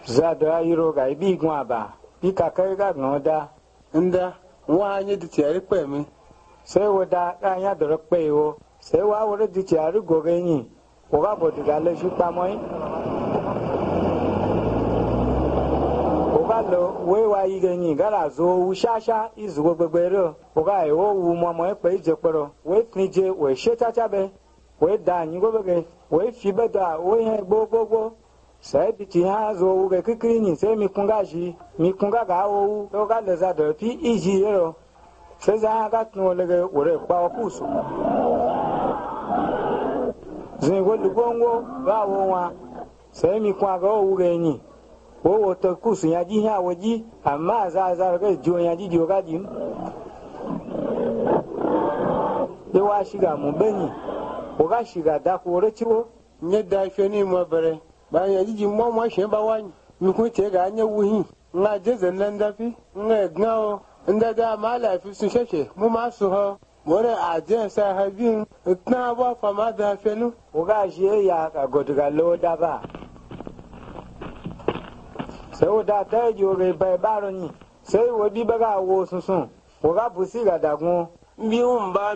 zado ayiro ga ibi gwa ba bi ka kai ga ngoda nda wa anya di tiari pe mi sai woda ka nya do pe o sai wa wo di tiari go ge yin o ga bo diga le ju pa mo yin o ga lo we wa yi ge yin ga la zo wu shasha izu go gbegbere o ga e o wu mo mo pe je poro we finje we sheta cha be we da yin go be we fi be da we he gbogbo sai biti ha zo uge kikiri ni sai mi kunga ga o to ga le za do pi iji yero sai za ga tun lege ore pa kusu zin go lu gongo ga wo wa sai mi kwa ga o uge ni o to kusu ya ji ha woji amma za ga jo ya ji jo ga ji de wa shiga mu beni o ga shiga da ko re ciwo nye da fe ni mo bere ba ya ji mo mo she ba wa mi ku te ga anya wuhi nga je zan nan da fi nga gnawo inda da ma la fi sun sheshe mu ma su ho more a je sa ha bin na ba fa ma da fe nu o ga je ya ka goduga lo da ba sai o da ta jo re ba ba ro ni sai wo bi ba ga wo sunsun o ga busi ga dagun miumba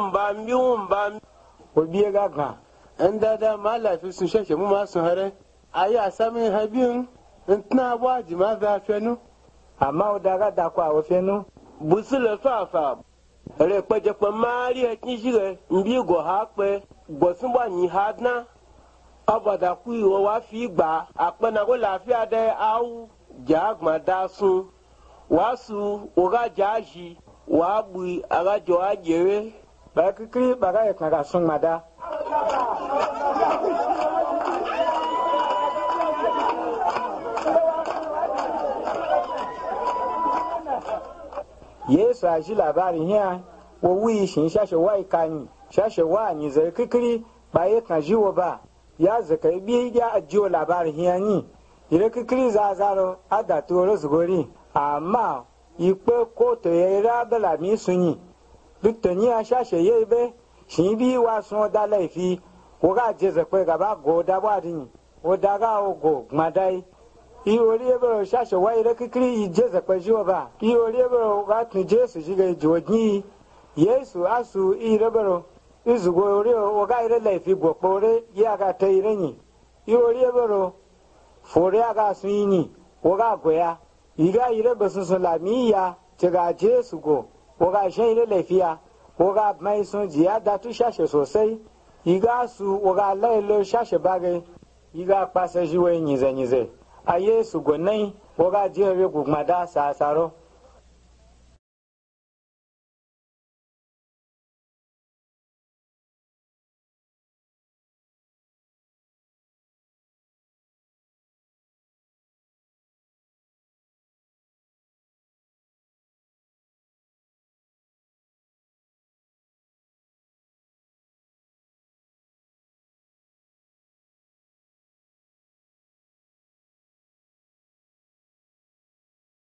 o bi ga gan inda da ma la fi sun sheshe mu ma su hare ayi asami habin ntna waji ma da fenu amma o daga da kwa o fenu busile fafa re peje pe mari e kin jire nbi go ha pe gbosun wa ni hadna abada ku iwo wa fi gba apena go lafia de awu jagma da sun wasu oga jaji wa bu aga jo ajere ba kikiri ba ga kan ga sun mada Yesu a ji labarin hiya wa wuyi shin shashe wa ikani shashe wa ni zai kikiri ba ya kan jiwo ba ya zaka bi ya ajiyo labarin hiya ni ire kikiri za zaro ada to zugori amma ipe ko to ya ra bala mi sunyi duk to ni a shashe ye be shin bi wa sun da laifi ko ga je zakwe gaba go da ba din o da ga o go madai iori ebero shashe wa ire kikiri ijeze kwajiwa ba iori ebero ga tun Jesu jiga joji Yesu asu irebero izugo ori o ga ire laifi gopore ya ga te ire ni iori ebero fore aga suini o ga goya iga ire besusu la miya tega Jesu go o ga shen ire laifiya o ga mai sun jiya da tu shashe sosai iga su o ga lailo shashe bage iga pasa jiwe nyize a Yesu gonai woga jere gugmada sasaro